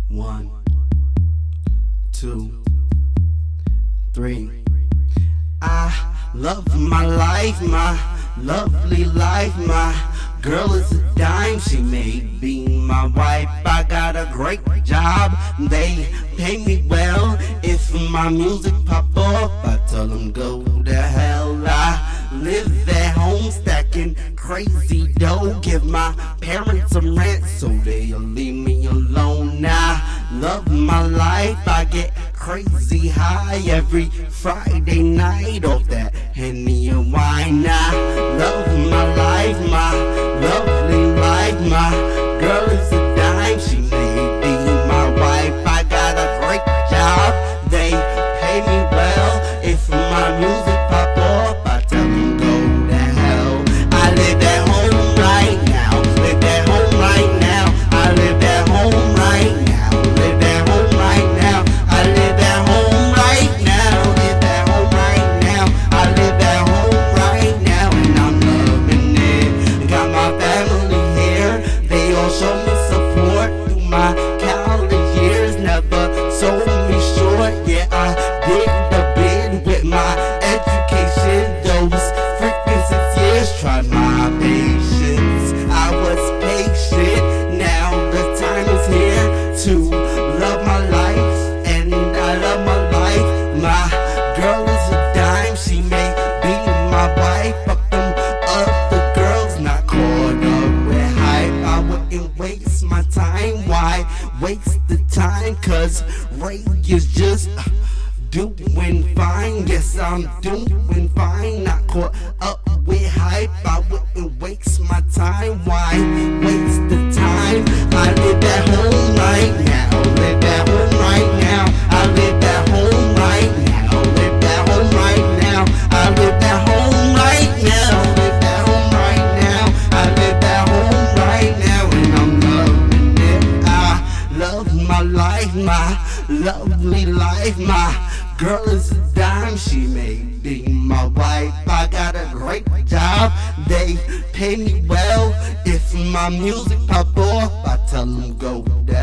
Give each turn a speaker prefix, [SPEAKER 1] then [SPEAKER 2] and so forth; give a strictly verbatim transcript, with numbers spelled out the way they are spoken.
[SPEAKER 1] One, two, three. I love my life, my lovely life. My girl is a dime, she may be my wife. I got a great job, they pay me well. If my music pop off, I tell them go to hell. I live at home stacking crazy dough, give my parents some rent so they'll leave me alone. I love my life, I get crazy high every Friday night off that Henny and wine. I love my life, my lovely life. My girl is a dime, she may be my wife. I got a great job, they pay me well. If my music pop off, I tell them go to hell. I live at home right now, live at home right now. I live at home right now, live at home right now. I live at home right now, live at home right now. I live at home right now and I'm loving it. Got my family here, they all show me support through my college years. Never sold me short, yeah, I did the bid with my education. Those freaking six years tried my patience. I was patient, now the time is here to love my life, and I love my life. My girl is a dime, she may be my wife. Fuck them other girls, not caught up with hype. I wouldn't waste my time, why waste the time? Cause Ray is just uh, doing fine. Yes, I'm doing fine, not caught up with hype. I wouldn't waste my time, why waste the time? I live at home right now, live at home right now. I live at home right now, live at home right now. I live at home right now, live at home right now. I live at home right now and I'm loving it. I love my life, my lovely life. My girl is a dime, she may be my wife. I got a great job, they pay me well. If my music pop off, I tell them go to